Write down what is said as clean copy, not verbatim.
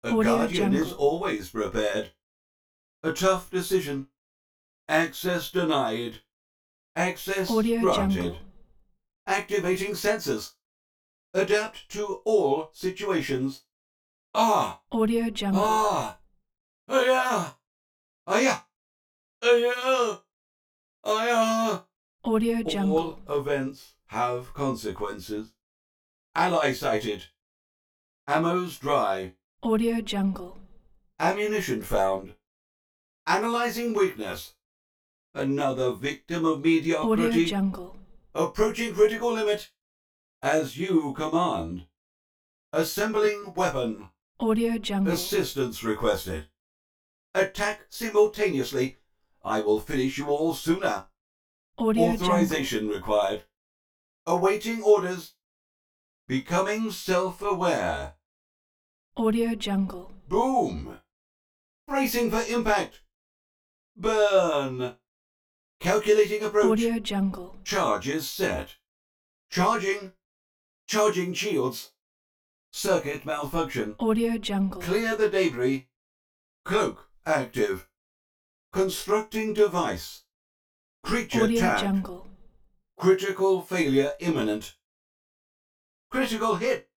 A Audio guardian is Jungle. always prepared. A tough decision. Access denied. Access Audio granted. Jungle. Activating sensors. Adapt to all situations. Ah! Audio Jungle. Ah! Aya! Aya! Aya! Aya! Audio Jungle. All events have consequences. Ally sighted. Ammo's dry. Audio Jungle. Ammunition found. Analyzing weakness. Another victim of Audio mediocrity. Jungle. Approaching critical limit. As you command. Assembling weapon. Audio Jungle. Assistance requested. Attack simultaneously. I will finish you all sooner. Audio Authorization required. Awaiting orders. Becoming self-aware. Audio Jungle. Boom. Bracing for impact. Burn. Calculating approach. Audio Jungle. Charges set. Charging. Charging shields. Circuit malfunction. Audio Jungle. Clear the debris. Cloak active. Constructing device. Creature Audio tag. Jungle. Critical failure imminent. Critical hit.